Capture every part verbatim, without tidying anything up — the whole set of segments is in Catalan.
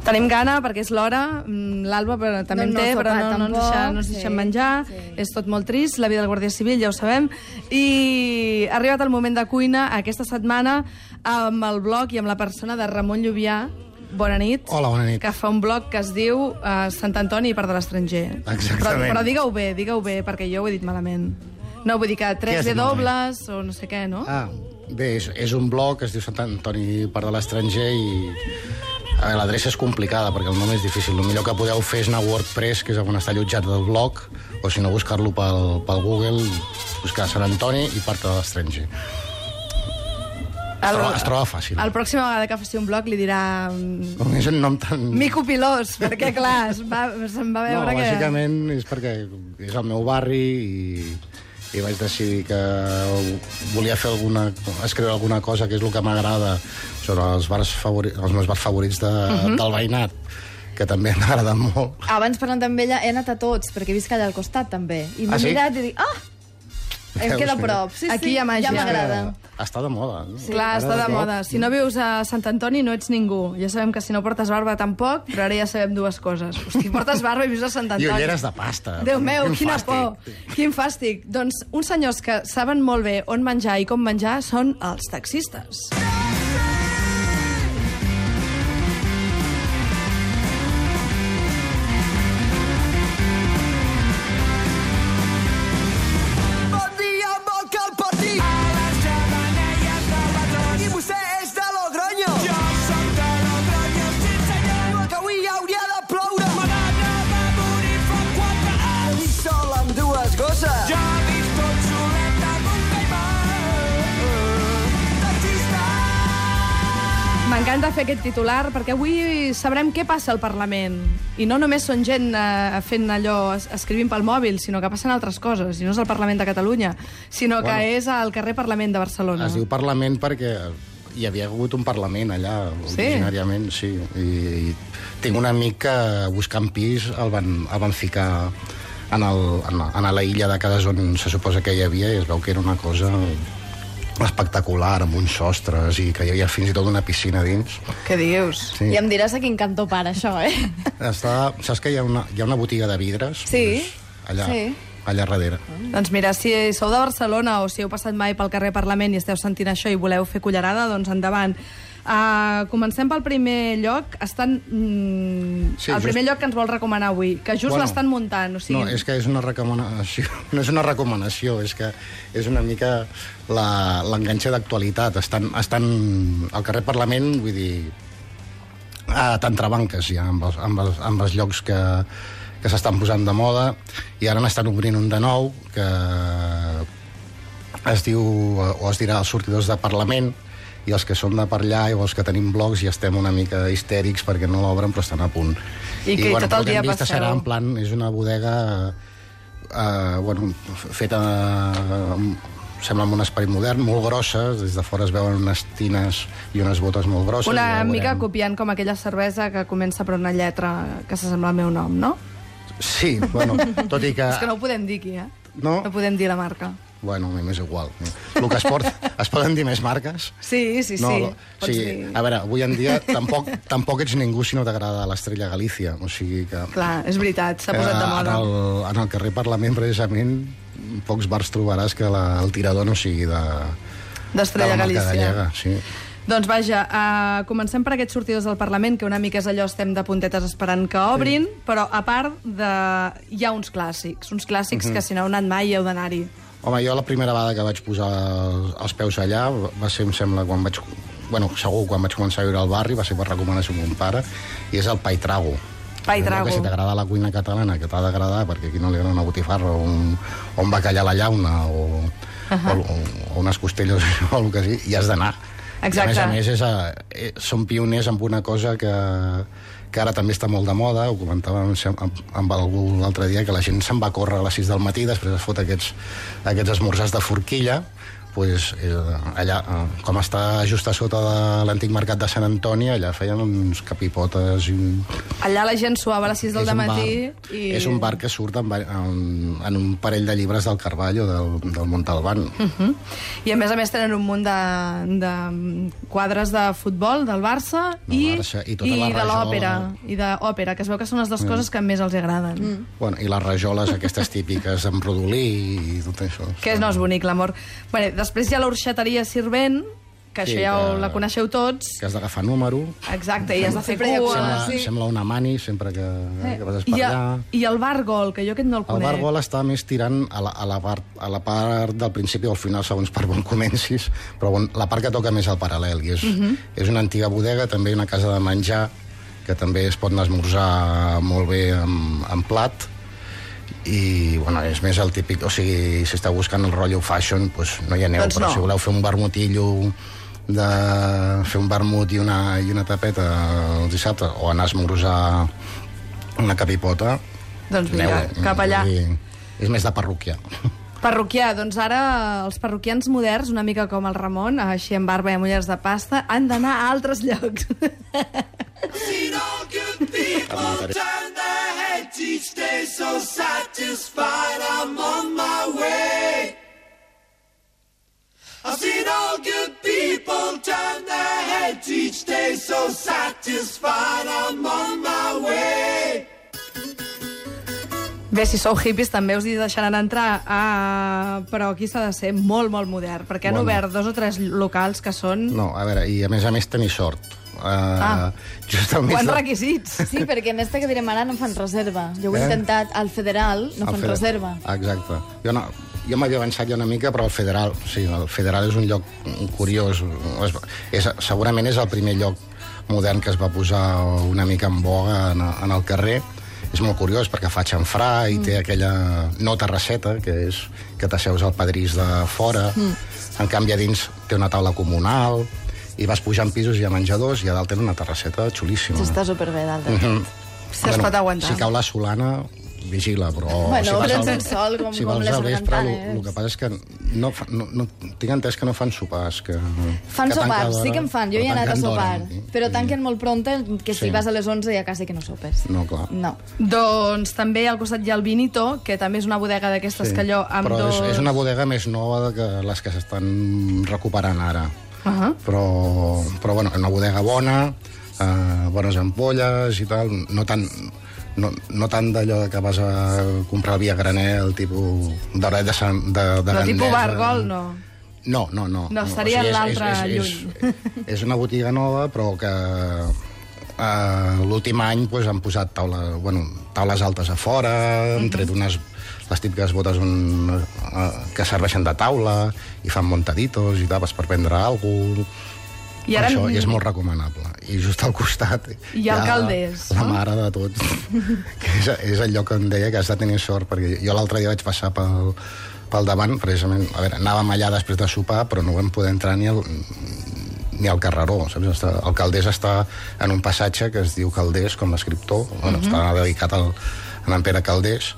Tenim gana perquè és l'hora, l'Alba també en té, però no ens deixem menjar, és tot molt trist, la vida del Guàrdia Civil, ja ho sabem, i ha arribat el moment de cuina aquesta setmana amb el blog i amb la persona de Ramon Lluvià. Bona nit. Hola, bona nit. Que fa un blog que es diu uh, Sant Antoni i part de l'estranger. Exactament. Però, però digue-ho bé, digue-ho bé, perquè jo ho he dit malament. No, vull dir que tres de dobles o no sé què, no? Ah, bé, és, és un blog que es diu Sant Antoni i part de l'estranger i... A veure, l'adreça és complicada perquè el nom és difícil. El millor que podeu fer és anar a WordPress, que és on està allotjat el blog, o si no, buscar-lo pel, pel Google, buscar Sant Antoni i part de l'estranger. Es, es troba fàcil. El pròxima vegada que faci un blog li dirà... Com és un nom tan... Mico Pilós, perquè clar, se'n va, se'n va veure no, que... No, bàsicament és perquè és el meu barri i... i vaig decidir que volia fer alguna, escriure alguna cosa que és el que m'agrada sobre els, bars favori, els meus bars favorits de, uh-huh. del veïnat, que també m'agraden molt. Abans parlant amb ella he anat a tots, perquè he vist que allà al costat també. I m'he ah, sí? mirat i dic, ah, em queda a prop. Sí, aquí sí, hi ha màgia. Ja m'agrada. Està de moda. No? Sí. Clar, està de moda. Si no vius a Sant Antoni no ets ningú. Ja sabem que si no portes barba tampoc, però ara ja sabem dues coses. Hosti, portes barba i vius a Sant Antoni. I ulleres de pasta. Déu meu, quin quina fàstic. por. Quin fàstic. Doncs uns senyors que saben molt bé on menjar i com menjar són els taxistes. M'encanta fer aquest titular perquè avui sabrem què passa al Parlament. I no només són gent eh, fent allò, escrivint pel mòbil, sinó que passen altres coses. I no és el Parlament de Catalunya, sinó que bueno, és al carrer Parlament de Barcelona. Es diu Parlament perquè hi havia hagut un Parlament allà, sí? Originàriament, sí. I, I tinc un amic que buscant pis el van, el van ficar en, el, en, en la illa de Cadasó on se suposa que hi havia i es veu que era una cosa espectacular, amb uns sostres i que hi havia fins i tot una piscina dins. Què dius? Sí. I em diràs a quin cantó para, això, eh? Està, saps que hi ha, una, hi ha una botiga de vidres? Sí. Doncs allà, sí. allà darrere. Mm. Doncs mira, si sou de Barcelona o si heu passat mai pel carrer Parlament i esteu sentint això i voleu fer cullerada, doncs endavant. Uh, comencem pel primer lloc. Estan, mm, sí, el just... primer lloc que ens vol recomanar avui, que just bueno, l'estan muntant. O sigui... No, és que és una recomanació. No és una recomanació, és que és una mica l'enganxa d'actualitat. Estan, estan al carrer Parlament, vull dir, a t'entrebanques ja amb els, amb els, amb els llocs que, que s'estan posant de moda, i ara n'estan obrint un de nou que es diu, o es dirà, els sortidors de Parlament, i els que són de per allà i els que tenim blogs ja estem una mica histèrics perquè no l'obren però estan a punt. I, I bueno, tot el dia passeu. Serà en plan, és una bodega eh, bueno, feta eh, sembla amb un esperit modern, molt grossa, des de fora es veuen unes tines i unes botes molt grosses. Una ja mica copiant com aquella cervesa que comença per una lletra que s'assembla al meu nom, no? Sí, bueno, tot i que... És que no ho podem dir aquí, eh? No? No podem dir la marca. Bueno, a mi m'és igual. El que es pot, es poden dir més marques? Sí, sí, sí. No, sí. Dir... A veure, avui en dia tampoc, tampoc ets ningú si no t'agrada l'Estrella Galícia. O sigui que... Clar, és veritat, s'ha posat de moda. En el, en el carrer Parlament, precisament, pocs bars trobaràs que la, el tirador no sigui de... D'Estrella de Galícia. Gallega, sí. Doncs vaja, uh, comencem per aquests sortidors del Parlament, que una mica és allò, estem de puntetes esperant que obrin, sí. Però a part de... hi ha uns clàssics, uns clàssics uh-huh. que si no heu anat mai heu d'anar-hi. Home, jo la primera vegada que vaig posar els peus allà va ser, em sembla, quan vaig... Bueno, segur, quan vaig començar a viure al barri, va ser per recomanació de mon pare, i és el Pai Trago. Pai Trago. Que si t'agrada la cuina catalana, que t'ha d'agradar, perquè aquí no li agrada una botifarra o un, o un bacallà a la llauna o, uh-huh. o, o unes costelles o el que sigui, i has d'anar. Exacte. A més a més, és a, eh, són pioners amb una cosa que, que ara també està molt de moda, ho comentàvem amb, amb algú l'altre dia, que la gent se'n va córrer a les sis del matí, després es fot aquests, aquests esmorzars de forquilla, pues, eh, allà, eh, com està just a sota de l'antic mercat de Sant Antoni, allà feien uns capipotes. I... Allà la gent suava a les sis del dematí. I... És un bar que surt en, en, en un parell de llibres del Carballo, del, del Montalbán. Uh -huh. I a més a més tenen un munt de, de quadres de futbol del Barça, del i, Barça i, tota i la de l'òpera, i d'òpera, que es veu que són les dues mm. coses que més els agraden. Mm. Bueno, i les rajoles aquestes típiques amb rodolí i tot això. Que no és bonic, l'amor. Bueno, després hi ha l'orxateria Sirvent, que sí, això ja que, la coneixeu tots. Que has d'agafar número. Exacte, i has de fer cua. cua. Sembla, sí. sembla una mani sempre que, eh. que vas per allà. I el bar Gol, que jo aquest no el conec. El bar Gol està més tirant a la, a la, part, a la part del principi o al final, segons per on comencis, però bon, la part que toca més al paral·lel. I és, uh -huh. és una antiga bodega, també una casa de menjar, que també es pot anar a esmorzar molt bé amb, amb plat, i bueno, és més el típic, o sigui, si esteu buscant el rotllo fashion, doncs no hi aneu, doncs però no. Si voleu fer un vermutillo, de fer un vermut i una, i una tapeta els dissabtes, o anar a esmorzar una capipota, doncs vinga, cap allà. I, és més de parroquià. Parroquià, doncs ara els parroquians moderns, una mica com el Ramon, així amb barba i amb ulleres de pasta, han d'anar a altres llocs. Each day so satisfied, I'm on my way. I've seen all good people turn their heads each day so satisfied, I'm on my way. Bé, si sou hippies també us hi deixaran entrar, ah, però aquí s'ha de ser molt, molt modern, perquè han bueno. obert dos o tres locals que són... No, a veure, i a més a més tenir sort. Uh, ah, quants de... requisits. Sí, perquè en esta que direm ara no fan reserva. Jo ho he eh? intentat, al Federal no al fan feder... reserva. Exacte. Jo, no, jo m'havia avançat ja una mica, però el Federal, sí, el Federal és un lloc curiós. És, és, segurament és el primer lloc modern que es va posar una mica en boga en, en el carrer. És molt curiós perquè fa xamfrà i mm. té aquella no terrasseta, que és que t'asseus al pedrís de fora. Mm. En canvi, a dins té una taula comunal, i vas pujant pisos i a menjadors, i a dalt tenen una terrasseta xulíssima. S'està superbé, dalt. Mm -hmm. Si bueno, es pot aguantar. Si cau la solana, vigila, però... Bueno, si vas prens el sol, com, si com les sargantanes. El que passa és que no, no, no, tinc entès que no fan sopars. Que, fan que sopars, sí que en fan. Jo hi he anat a sopar. Però tanquen molt pronte, que si sí. vas a les onze ja quasi que no sopes. No, clar. No. Doncs també al costat hi ha el Vinito, que també és una bodega d'aquestes sí. que allò amb però dos... és, és una bodega més nova que les que s'estan recuperant ara. Uh -huh. però, però bueno, una bodega bona, eh, bones ampolles i tal, no tan, no, no tant d'allò que vas a comprar el vi a graner, el tipus d'hora de, de, de el tipus Bargol, no? No, no, no. No, estaria o sigui, l'altre lluny. És, és una botiga nova, però que eh, l'últim any pues, han posat taula, bueno, taules altes a fora, uh -huh. han tret unes les típiques botes un, uh, que serveixen de taula i fan montaditos i tapes per prendre alguna cosa. I, ara... Això, I és molt recomanable. I just al costat hi ha el Calders. La mare de tot. que és, és el lloc que em deia que has de tenir sort, perquè jo l'altre dia vaig passar pel, pel davant, precisament, a veure, anàvem allà després de sopar, però no vam poder entrar ni al, ni al carreró, saps? El Calders està en un passatge que es diu Calders, com l'escriptor, bueno, uh -huh. està dedicat al, a en Pere Calders,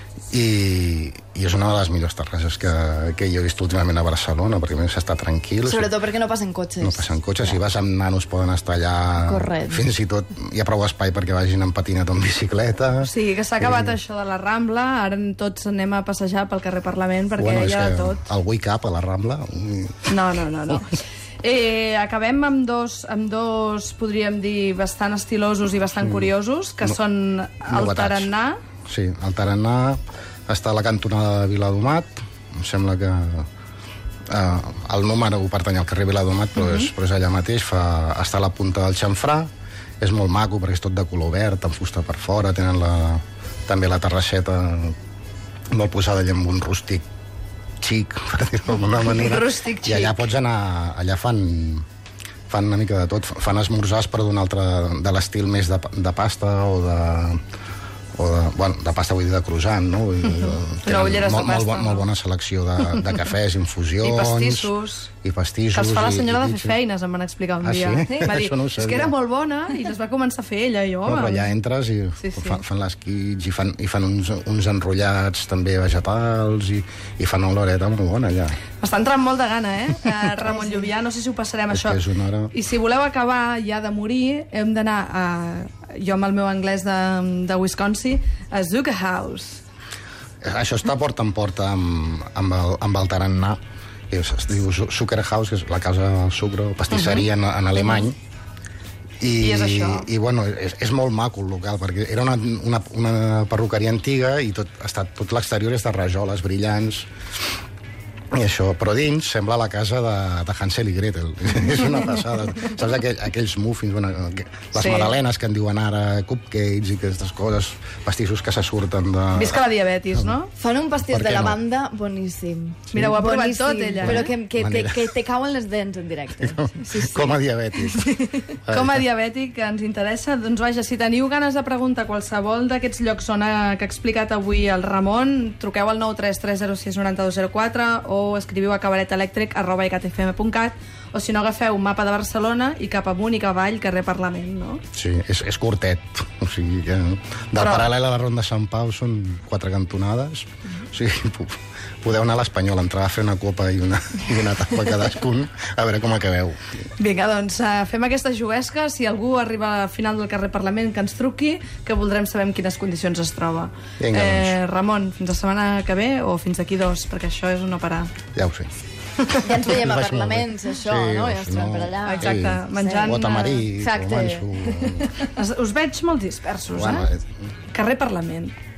i, i és una de les millors terrasses que, que jo he vist últimament a Barcelona, perquè més està tranquil. Sobretot perquè no passen cotxes. No passen cotxes, ja. Si vas amb nanos poden estar allà... Correcte. Fins i tot hi ha prou espai perquè vagin en patinet o en bicicleta. O sigui, que s'ha acabat I... això de la Rambla, ara tots anem a passejar pel carrer Parlament, perquè bueno, hi ha de tot. Algú hi cap a la Rambla? No, no, no, no. Eh, acabem amb dos, amb dos, podríem dir, bastant estilosos i bastant mm. curiosos, que no, són el novetats. Tarannà. Sí, el Tarannà està a la cantonada de Viladomat. Em sembla que eh, el número pertany al carrer Viladomat, però, uh -huh. és, però és allà mateix. Fa, està a la punta del xamfrà. És molt maco perquè és tot de color verd, amb fusta per fora. Tenen la, també la terrasseta molt posada allà amb un rústic xic, per dir-ho d'alguna manera. Rústic xic. I allà pots anar... Allà fan... fan una mica de tot. Fan esmorzars, però d'un altre... de l'estil més de, de pasta o de... o de, bueno, de pasta, vull dir, de croissant, no? Vull dir, Però ulleres de molt, pasta. Molt, molt bona selecció de, de cafès, infusions... I pastissos. I pastissos. Que els fa la i- senyora i- de fer feines, em van explicar un Ah, dia. sí? Va dir, Això no ho és que sabia. era molt bona i les va començar a fer ella. I jo, No, home, però allà entres i Sí, sí. fan, fan l'esquitx i fan, i fan uns, uns enrotllats també vegetals i, i fan una oloreta molt bona allà. M'està entrant molt de gana, eh? eh Ramon Lluvià, no sé si ho passarem, És això. que és una hora. I si voleu acabar ja de morir, hem d'anar a... Jo amb el meu anglès de, de Wisconsin, a Zucker House. Això està porta en porta amb, amb, el, amb el tarannà. Es, es diu Zuckerhaus, que és la casa del sucre, pastisseria uh -huh. en, en alemany. I, I és això. I, bueno, és, és molt maco el local, perquè era una, una, una perruqueria antiga i tot, està, tot l'exterior és de rajoles brillants. I això, però dins sembla la casa de, de Hansel i Gretel. És una passada. Saps aquell, aquells muffins, bueno, les Sí. magdalenes que en diuen ara, cupcakes i aquestes coses, pastissos que se surten de... Visca la diabetis, no? Fan un pastís Per de què no? lavanda boníssim. Mira, ho ha provat Boníssim, tot, ella, Però eh? que, que, te, Manera. que te cauen les dents en directe. Sí, sí. Com a diabètic. Com a diabètic, que ens interessa, doncs vaja, si teniu ganes de preguntar qualsevol d'aquests llocs on ha, que ha explicat avui el Ramon, truqueu al nou tres tres zero sis nou dos zero quatre o escriviu a cabaretelèctric arroba i cat f m punt cat, o si no agafeu un mapa de Barcelona i cap amunt i cap avall, carrer Parlament, no? Sí, és, és curtet. O sigui que del Però- paral·lel a la Ronda Sant Pau són quatre cantonades. O sigui, pu- podeu anar a l'Espanyol, entrar a fer una copa i una, i una tapa cadascun, a veure com acabeu. Vinga, doncs uh, fem aquesta juguesca. Si algú arriba al final del carrer Parlament, que ens truqui, que voldrem saber en quines condicions es troba. Vinga, eh, Ramon, fins la setmana que ve o fins d'aquí dos, perquè això és un no parar. Ja ho sé. Ja ens veiem a Vaig molt bé. parlaments, això, Sí, no? o Ja si ens trobem no- per allà. Exacte, Sí. menjant... O a Tamarí, o Exacte. a Manso. Us, us veig molt dispersos, Bueno, eh? Carrer Parlament.